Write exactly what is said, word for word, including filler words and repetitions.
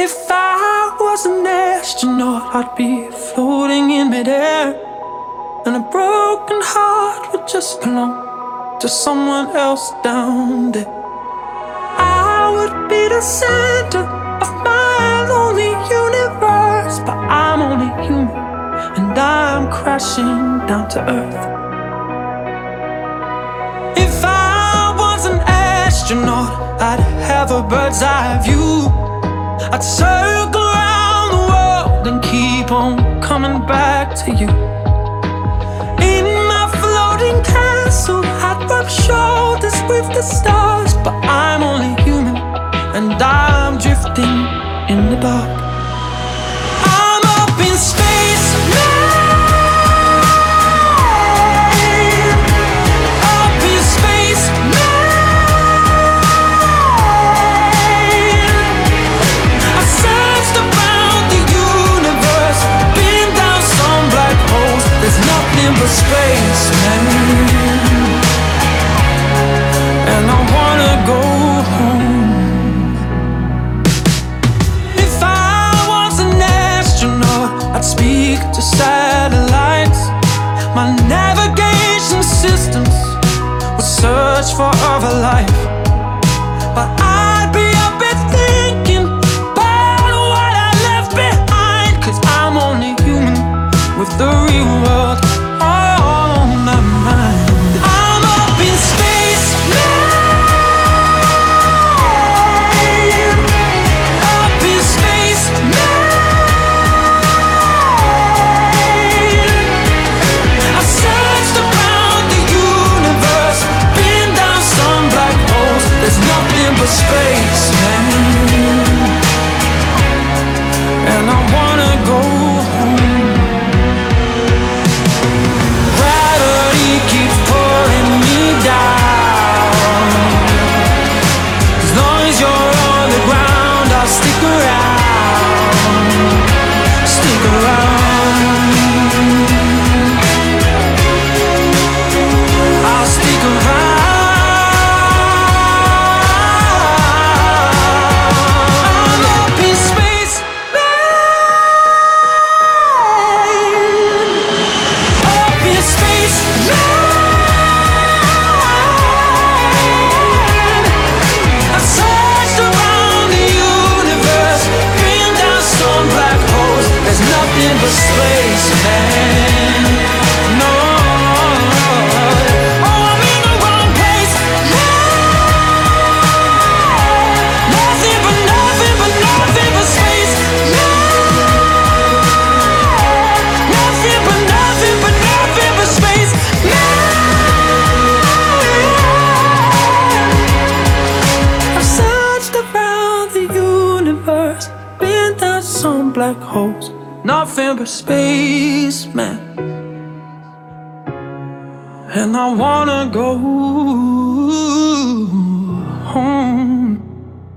If I was an astronaut, I'd be floating in midair, and a broken heart would just belong to someone else down there. I would be the center of my lonely universe, but I'm only human, and I'm crashing down to earth. If I was an astronaut, I'd have a bird's eye view. I'd circle around the world and keep on coming back to you. In my floating castle, I'd rub shoulders with the stars, but I'm only human, and I'm drifting in the dark. I'm up in space now. Up in space now. I searched around the universe, been down some black holes. There's nothing but space, man, and I wanna go home. If I was an astronaut, I'd speak to satellites. My navigation systems would search for other life, but I'd be up and thinking about what I left behind, 'cause I'm only human with the real world on my mind. I'm up in space now. Up in space now. I searched around the universe, been down some black holes. There's nothing but space, man, and I wanna go home. Gravity keeps pulling me down. As long as you're on the ground, I'll stick around, stick around. I'll stick around. I'm up in space, man. Up in space, man. I searched around the universe, been down some black holes. There's nothing but space, man. No. Oh, I'm in the wrong place. Nothing but nothing but nothing but space. Nothing but nothing but nothing but space. I've searched around the universe, been down some black holes. Nothing but space, man, and I wanna go home.